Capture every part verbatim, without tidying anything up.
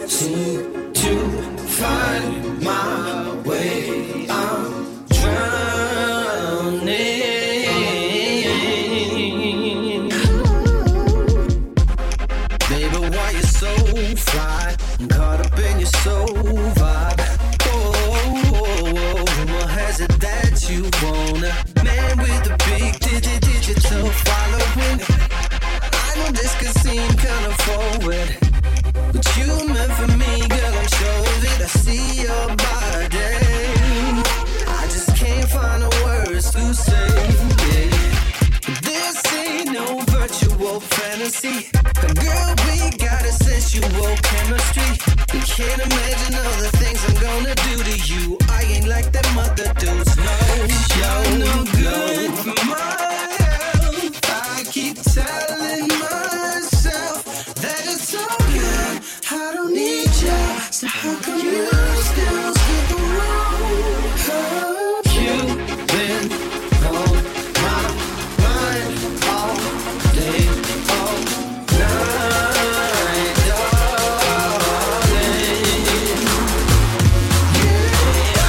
seem to find my way. I'm drowning. Baby, why you so fly? I'm caught up in your soul vibe. Oh, oh, oh, what has it that you wanna? Man with a big digi digital following. I know this could seem kinda forward, but you meant for me, girl, I'm sure of it. I see your body, I just can't find the words to say, yeah. This ain't no virtual fantasy. Girl, we got a sensual chemistry. You can't imagine all the things I'm gonna do to you. I ain't like them other dudes, no. You're no good for my health. I keep telling myself that it's all good. I don't need you, so how come you still skip around? Oh, you've been on my mind all day, all night, darling. Yeah,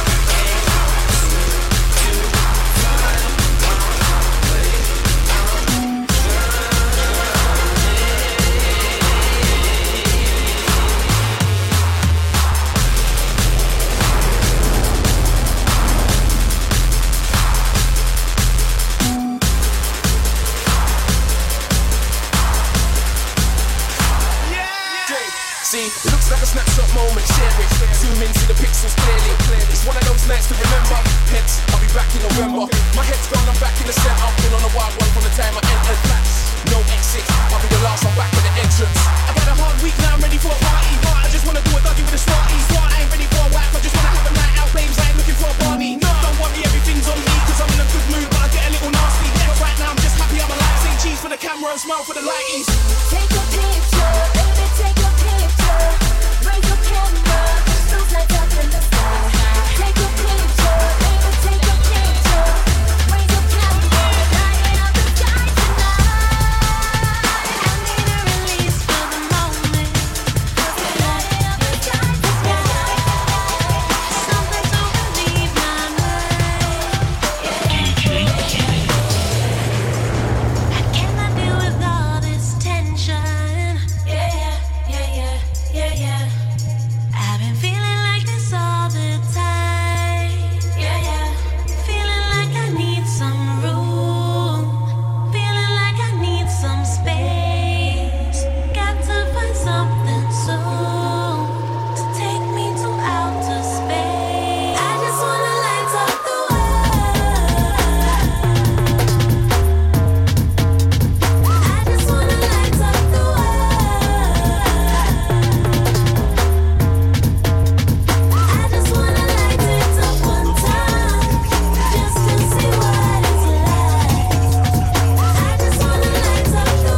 to find my way. I'm See, it looks like a snapshot moment, share it. Zoom into the pixels clearly. It's one of those nights to remember. Hence, I'll be back in November. My head's gone, I'm back in the setup. Been on a wild one from the time I entered flats. No exit, I'll be the last, I'm back with the entrance. I got a hard week, now I'm ready for a party. I just wanna do a doggy with a smarty. I ain't ready for a whack, I just wanna have a night out, babes. I ain't looking for a Barney. No, don't worry, everything's on me, cause I'm in a good mood, but I get a little nasty. But right now I'm just happy I'm alive. Say cheese for the camera and smile for the lighties. Take a picture, baby, take a picture. Raise your camera, those lights up in the sky. Take a picture, baby, take a picture. Raise your camera, light up the sky tonight. I need a release for the moment. Light up the sky tonight. Something to relieve my mind. I cannot deal with all this tension. Yeah, yeah, yeah, yeah. Yeah, yeah. I've been feeling like this all the time. Yeah, yeah. Feeling like I need some room. Feeling like I need some space. Got to find something soon to take me to outer space. I just wanna light up the world. I just wanna light up the world. I just wanna light it up one time, just to see what it's like. I just wanna light up the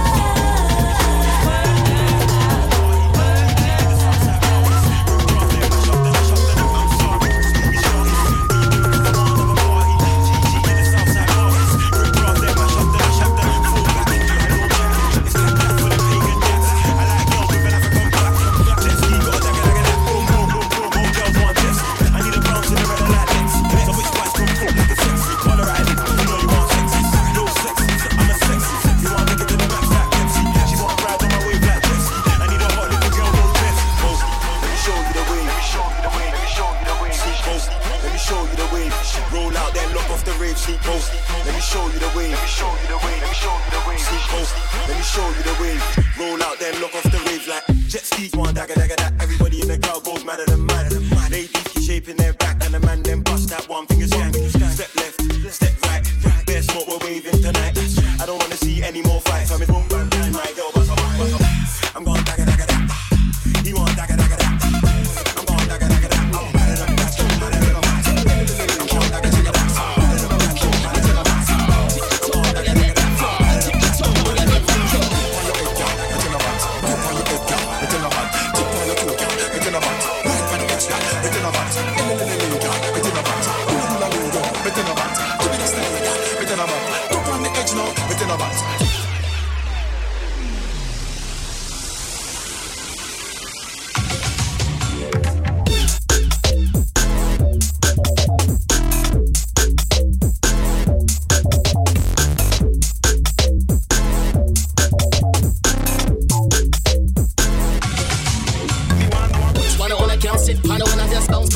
Let me show you the wave. Roll out then lock off the rave. Sneak post. Let me show you the wave. Let me show you the wave. Let me show you the wave. Sneak post. Let me show you the wave. Roll out then lock off the rave like jet skis. One dagger dagger that. Everybody in the crowd goes madder than mad. Ladies keep shaping their back and the man then bust that one finger skank. Step left, step right. Bare smoke we're waving tonight. I don't wanna see any more fights. I'm in boom bang bang. My girl bust up, bust up. I'm going dagger dagger that. He want dagger dagger that. I'm going dagger dagger that. I'm better than that. I'm better than that. I'm going dagger dagger that. I'm better than that. I'm better than that. I'm going dagger dagger that. I'm better than that.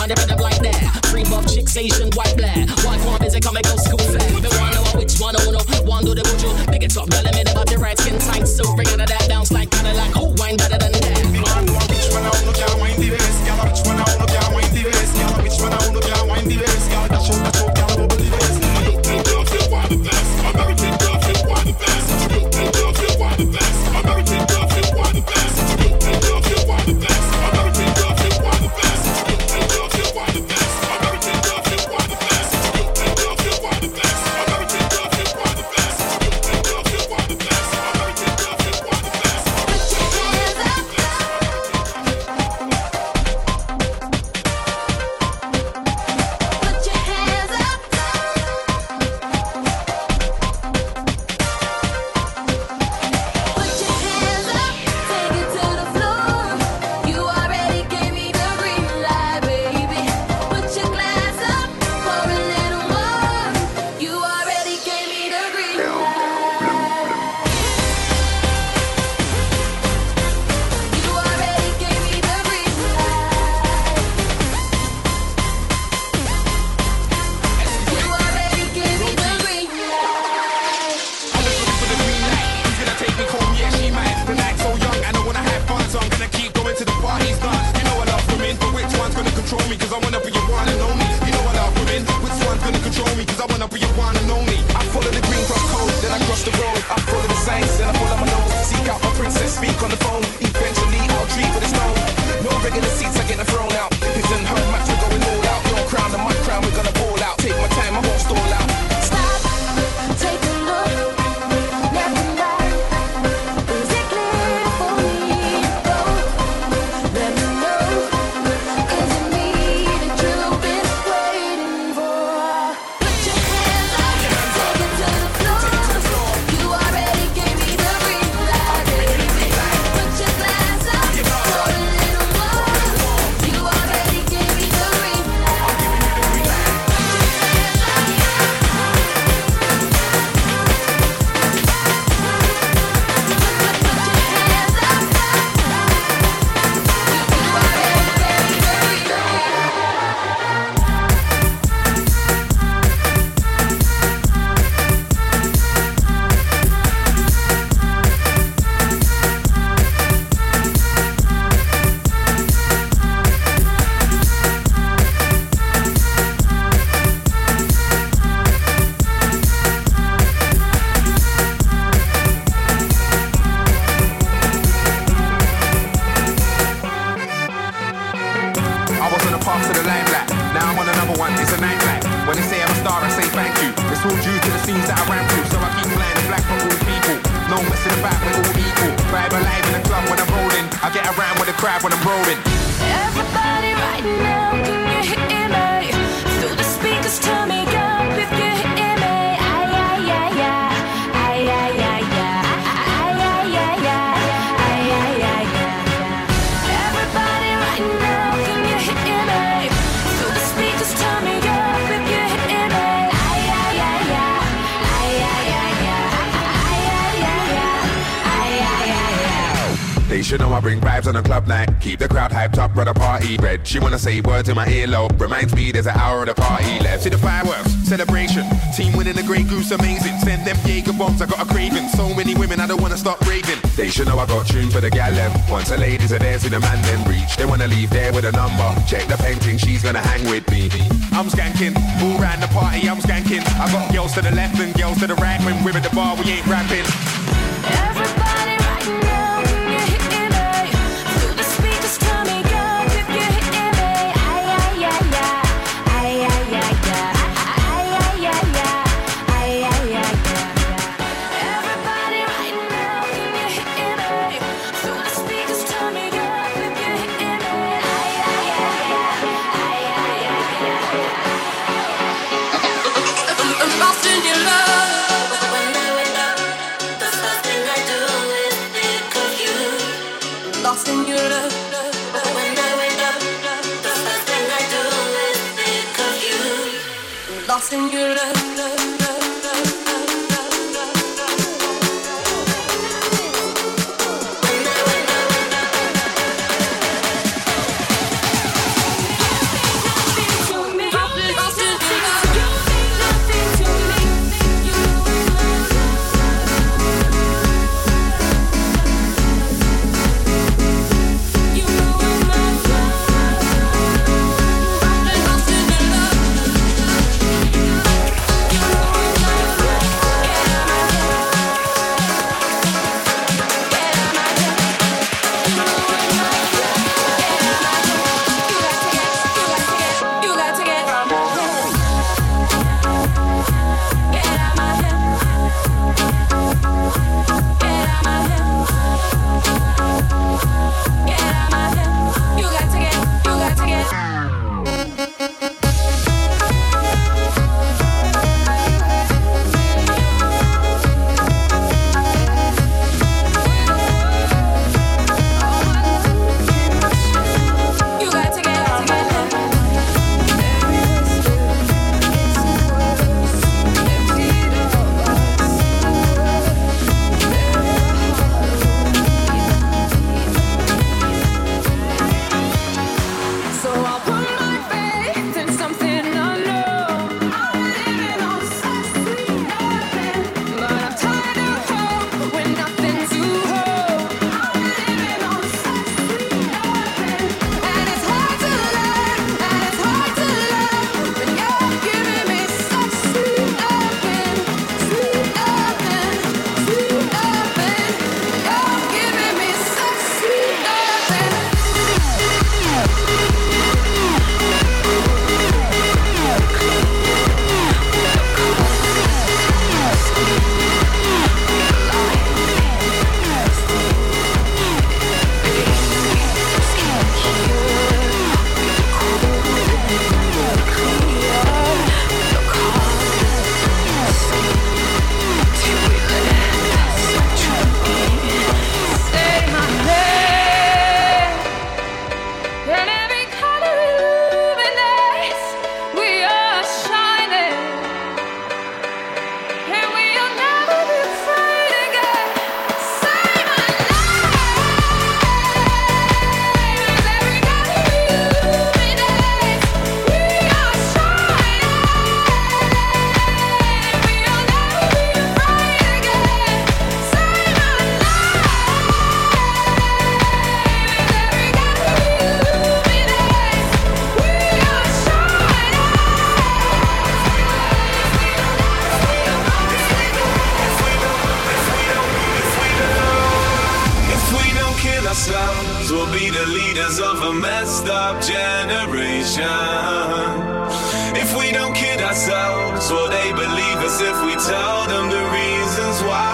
and the rhythm like that. Free buff chicks, Asian, white, black. White form is a comic go school flag. Me wanna know which one, oh no. One do the buju, big it up, girl, I'm in about the right skin tight. So bring out of that bounce like Cadillac. Oh, wine better than that. Which one I wanna can't wind the waist, girl. Which one I wanna can't wind the waist, girl. Which one I wanna can't wind the waist, girl. Dash out, dash out, girl, bubble the waist. American girls, they want the best. American girls, they want the best. American girls, they want the best. American girls, they want the best. American girls, they want the best. American girls, they want the best. American girls, they want the best. American girls, they want the best. American girls, they want the best. American girls, they want the best. American girls, they want the best. American girls, they want the best. Put your hands up. Put your hands up. Take it to the floor. You already gave me the green light, baby. Put your glass up. Pour a little more. You already gave me the green light. You already gave me the green light. You already gave me the green light. I'm looking for the green light. Who's gonna take me home? Yeah, she might. The night's so young, I don't wanna have fun, so I'm gonna keep going to the party's done. You know I love women, but which one's gonna control me? Cause I wanna be your one and only. You know I love women, which one's gonna control me? Cause I wanna be your one and only. I follow the green cross code, then I cross the road. I follow the signs, then I follow my nose. Seek out my princess, speak on the phone. Eventually I'll treat with a stone. No regular seats are getting thrown out. His and her match, we're going all out. Your crown and my crown, we're gonna ball out. Take my time, I won't stall out. Stop, take a look, never mind. Is it clear for me to go? Let me know, is it me that you've been waiting for? Put your hands up, take it to the floor. You already gave me the green light, baby. Put your glass up, pour a little more. You already gave me the green light. Put your hands up. I was on the path to the limelight. Now I'm on another one, it's a nightlight. When they say I'm a star, I say thank you. It's all due to the scenes that I ran through. So I keep flying the flag for all people. No messing about, we're all equal. Vibe alive in the club when I'm rolling. I get around with the crowd when I'm rolling. Everybody right now, can you hear me? Through the speakers, turn me up if you hear me. Ay, ay, ay, ay. Ay, ay, ay, ay. Ay, ay, ay, ay. Ay, ay, ay, ay. Everybody right now, can you hear me? Through the speakers, turn me up if you hear me. Ay, ay, ay, ay. Ay, ay, ay, ay. Ay, ay, ay, ay. Ay, ay, ay, ay. They should know I bring vibes on a club night. Keep the crowd hyped up, brother party red. She wanna say words in my earlobe. Reminds me there's an hour of the party left. See the fireworks, celebration. Team winning the Grey Goose, amazing. Send them Jaeger bombs, I got a craving. So many women, I don't wanna stop raving. They should know I got tunes for the gal them. Once the ladies are there, see the man then reach. They wanna leave there with a number. Check the painting, she's gonna hang with me. I'm skanking, all round the party, I'm skanking. I got girls to the left and girls to the right. When we're at the bar, we ain't rapping. Everybody right now, can you hear me? Through the speakers, turn me up if you hear me. Ay, ay, ay, ay. Ay, ay, ay, ay. Ay, ay, ay, ay. Ay, ay, ay, ay. Everybody right now, can you hear me? Through the speakers, turn me up if you hear me. Ay, ay, ay, ay. Ay, ay, ay, ay. I'm lost in your love. When I wake up, the first thing I do is think of you. Lost in your love. When I wake up, the first thing I do is think of you. Lost in your love. leaders of a messed up generation. If we don't kid ourselves, will they believe us if we tell them the reasons why?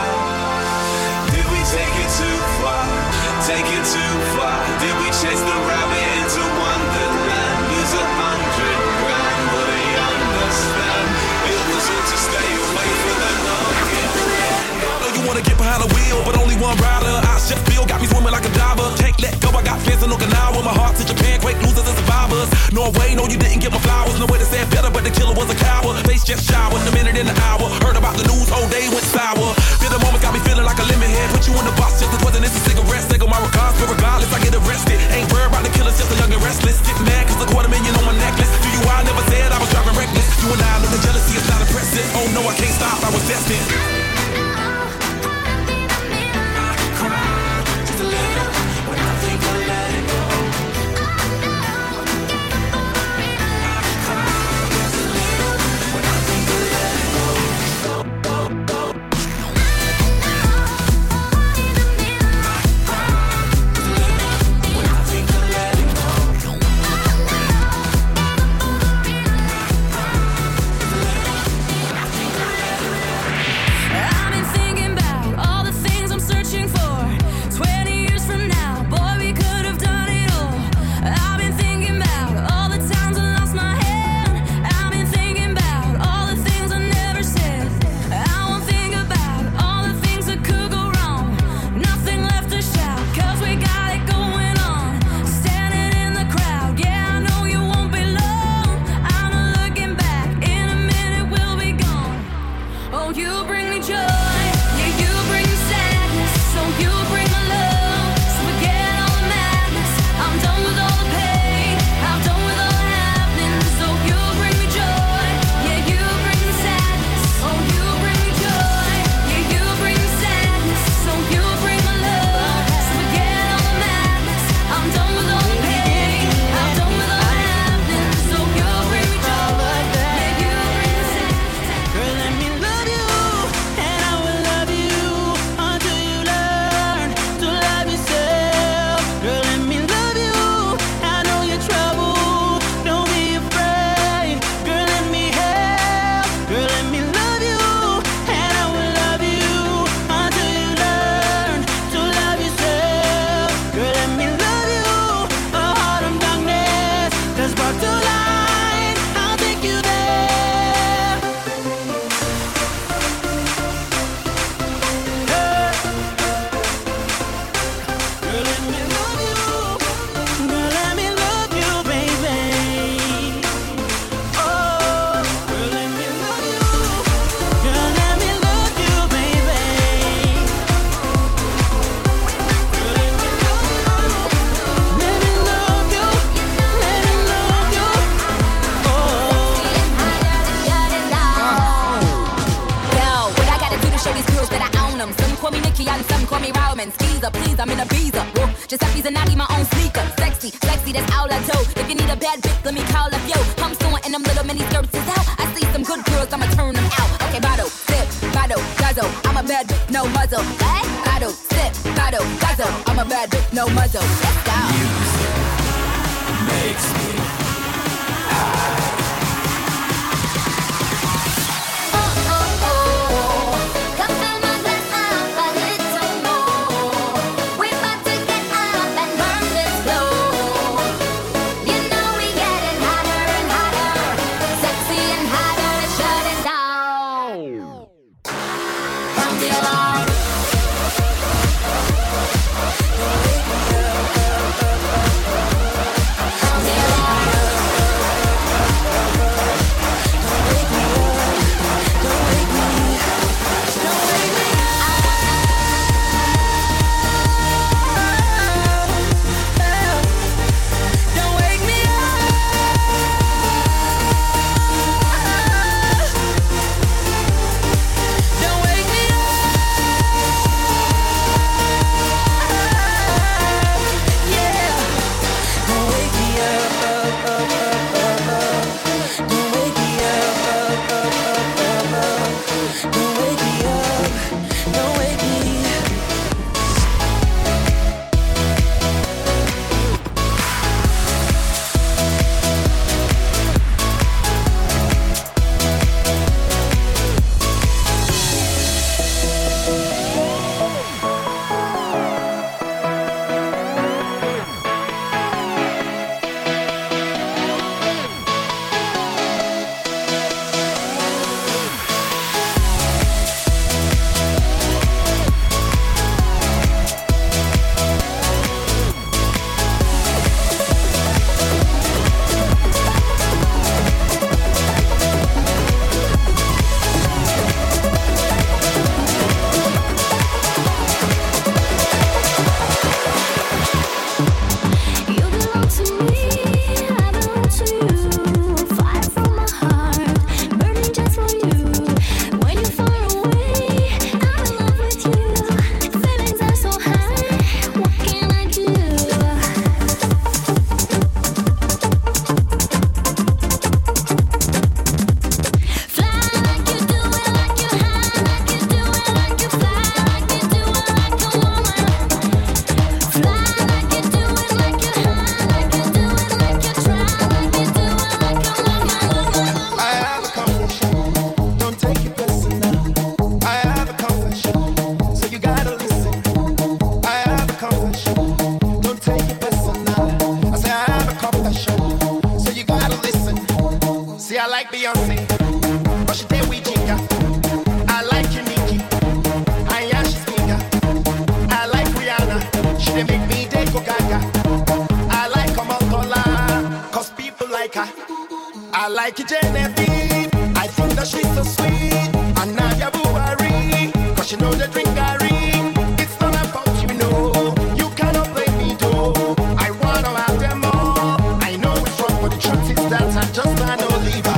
Did we take it too far? Take it too far? Did we chase the rabbit into Wonderland? Lose a hundred grand, will they understand? It was all to stay away from the knocking. Know you wanna get behind the wheel, but only one rider. I just feel got me swimming like a diver. Can't let go, I got fans in Okinawa. My heart's in Japan, great losers and survivors. Norway, no you didn't get my flowers. No way to say it better, but the killer was a coward. Face just showered, a minute in the hour. Heard about the news, whole day went sour. Feel the moment got me feeling like a lemon head. Put you in the box just as wasn't this a cigarette. Take on my regards, but regardless I get arrested. Ain't worried about the killers, just a young and restless. Get mad cause a quarter million on my necklace. Do you I never said I was driving reckless. You and I know the jealousy is not impressive. Oh no, I can't stop, I was destined. From the alarm. like Beyonce, but she take we ginger. I like Nicki, I am she speaker. I like Rihanna, she dey make me dey go gaga. I like Omotola, cause people like her. I like Genevieve, I think that she's so sweet. And Nadia Buhari, cause she know the drink Gary. It's not about you, no, you cannot play me though. I wanna have them all. I know it's wrong, but the truth is that I'm just an Oliver.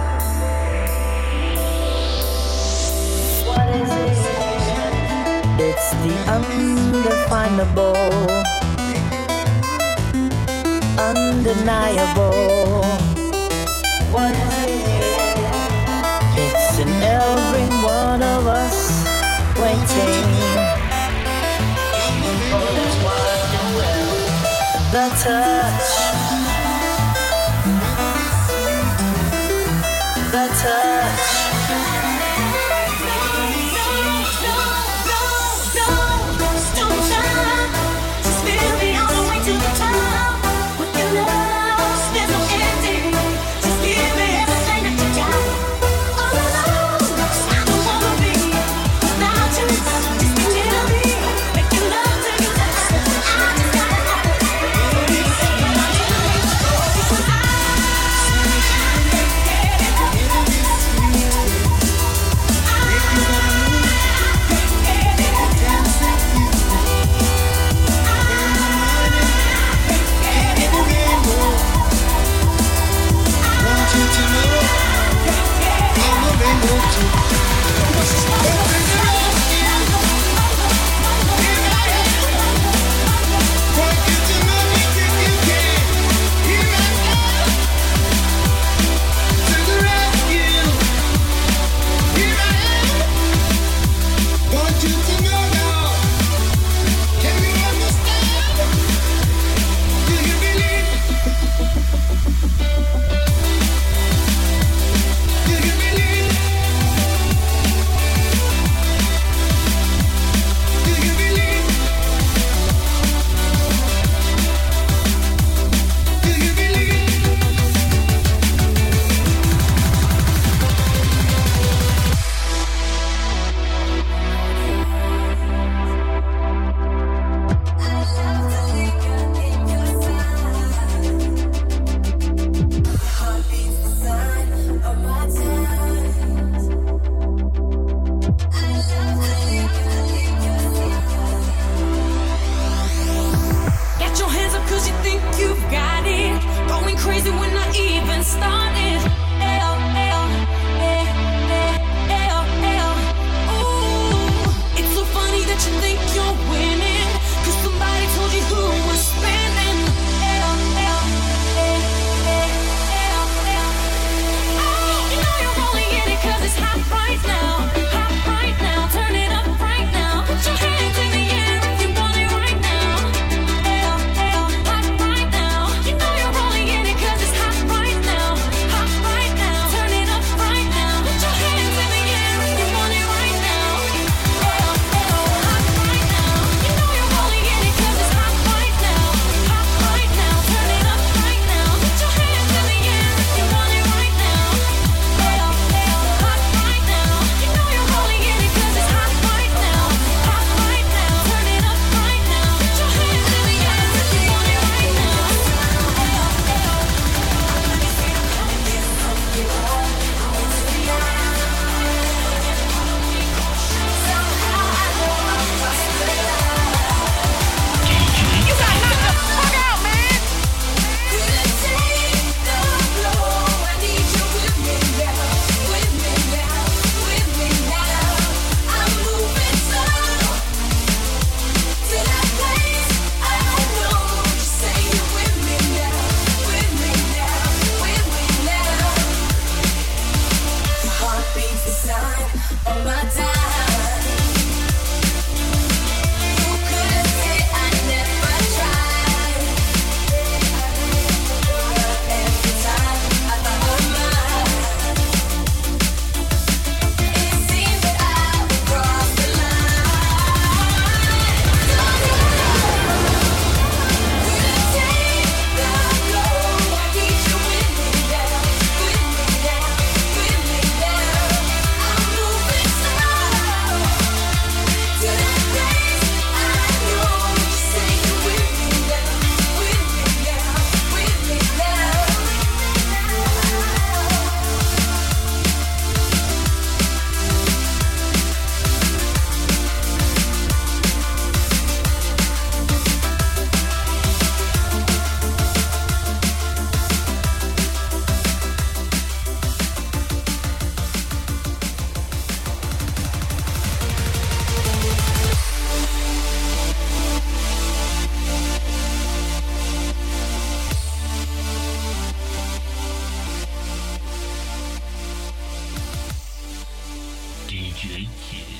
What is it? It's the undefinable, undeniable. What is it? It's in every one of us waiting for this one. The touch, the touch. Just J K.